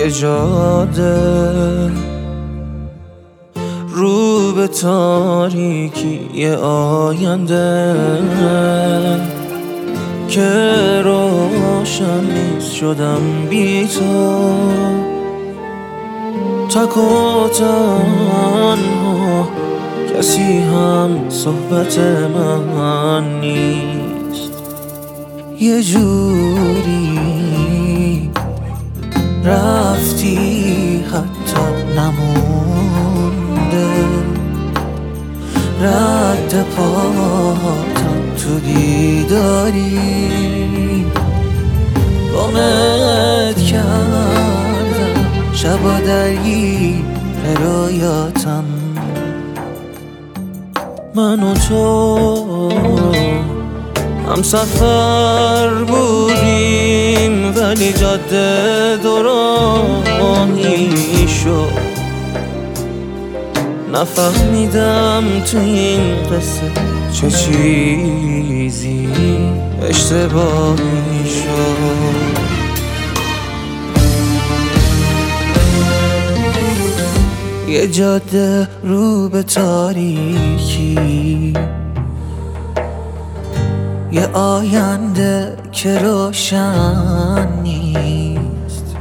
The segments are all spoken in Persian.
یه جاده رو به تاریکی، یه آینده که روشن نیست. شدم بی تو تک و تنها، کسی هم صحبت من نیست. یه جوری رفتی حتی نمونده، رد پاتم تو دیداری. گمت کردم شبا درگیر رویاتم. من و تو هم سفر بودیم، ولی جاده دورانی شد. نفهمیدم تو این قصه چه چیزی اشتباهی شد. یه جاده رو به تاریکی، یه آینده که روشن نیست.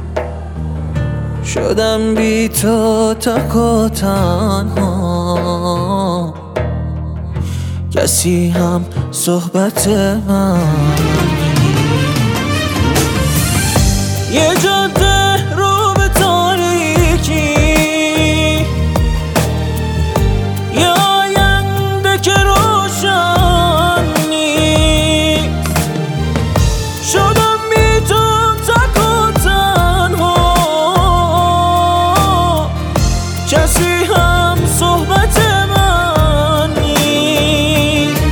شدم بی تو تک و تنها، کسی هم صحبت من نیست. یه جاده رو به تاریکی، یه آینده که روشن نیست. شدم بی تو تک و تنها، کسی هم صحبت من نیست.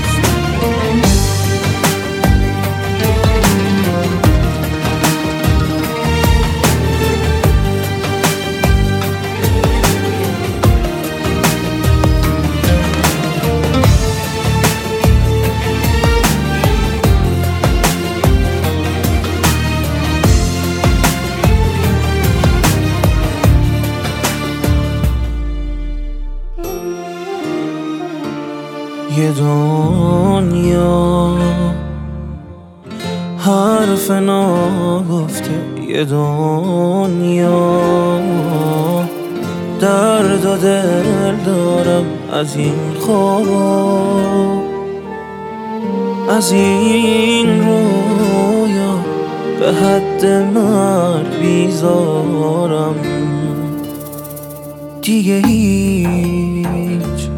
یه دنیا حرف نگفته، یه دنیا درد و دل دارم از این خواب، از این رویا به حد مرگ بیزارم. دیگه هیچ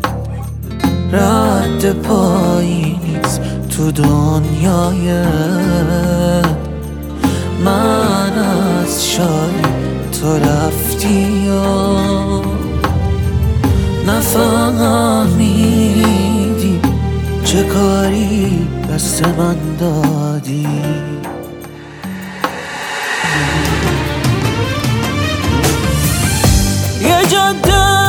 رد پایی نیست تو دنیای من. از شایی تو رفتی یا نفهمیدی چه کاری دست من دادی. یه جاده